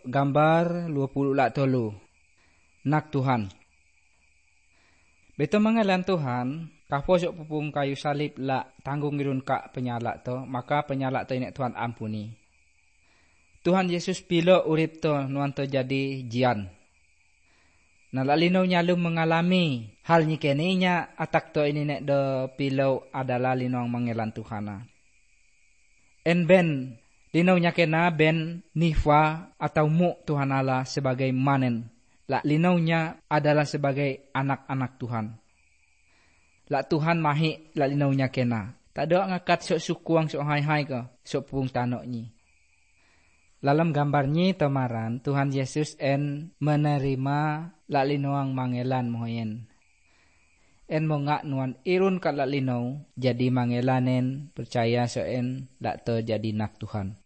gambar 23 nak Tuhan. Beto mengelan Tuhan, kapo sok pupung kayu salib la tanggung irun kak penyalak to, maka penyalak to ini Tuhan ampuni. Tuhan Yesus pilo urip to nuan to jadi jian. Nalalino nyalum mengalami hal nyikeninya atak to ini nek do pilo adalah linong mengelan Tuhana. En ben linong nyakena ben nifa atau mu Tuhan Allah sebagai manen. La linaunya adalah sebagai anak-anak Tuhan. La Tuhan mahi la linaunya kena. Tak ada ngakat sok sukuang sok hai-hai ke sok pung tanok nyi. Dalam gambarnya temaran Tuhan Yesus en menerima la linauang mangelan moyen. En mongak nuan irun kat la linau jadi mangelanen percaya so en la to jadi nak Tuhan.